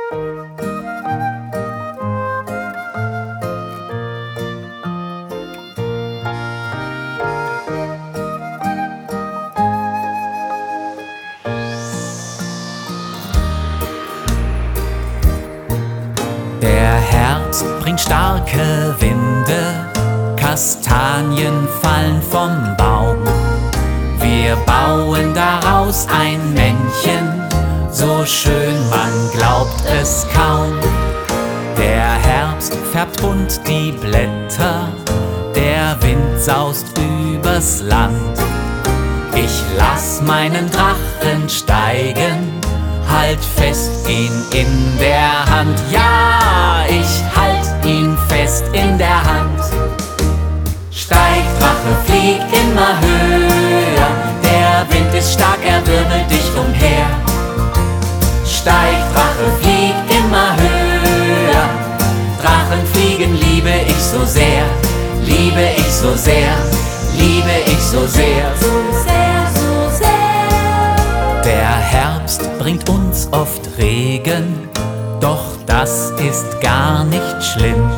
Der Herbst bringt starke Winde, Kastanien fallen vom Baum. Wir bauen daraus ein Männchen, so schön man glaubt es kaum. Der Herbst färbt bunt die Blätter, der Wind saust übers Land. Ich lass meinen Drachen steigen, halt fest ihn in der Hand. Ja, ich halt ihn fest in der Hand. Steig, Drache, flieg immer höher, der Wind ist stark, er wirbelt dich umher. Steig, Drache, flieg immer höher, Drachen fliegen liebe ich so sehr, liebe ich so sehr, liebe ich so sehr, so sehr, so sehr. Der Herbst bringt uns oft Regen, doch das ist gar nicht schlimm.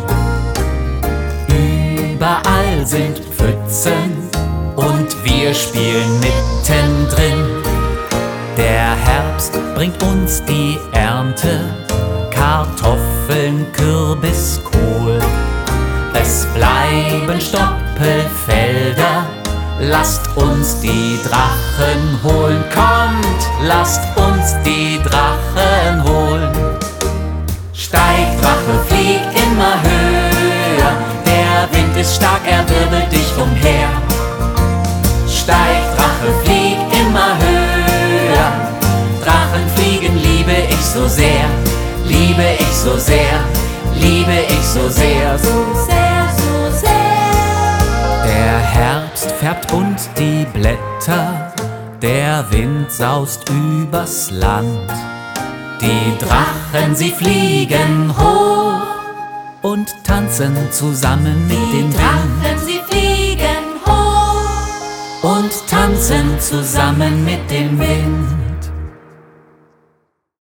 Überall sind Pfützen und wir spielen mittendrin. Der Herbst bringt uns die Ernte, Kartoffeln, Kürbis, Kohl. Es bleiben Stoppelfelder, lasst uns die Drachen holen. Kommt, lasst uns die Drachen holen. Steig, Drache, flieg immer höher, der Wind ist stark, er wirbelt dich umher. Steig, Drache, flieg immer höher, Drachen fliegen liebe ich so sehr, liebe ich so sehr, liebe ich so sehr, so sehr, so sehr. Der Herbst färbt bunt die Blätter, der Wind saust übers Land. Die Drachen, sie fliegen hoch und tanzen zusammen mit dem Wind. Die Drachen, sie fliegen hoch und tanzen zusammen mit dem Wind.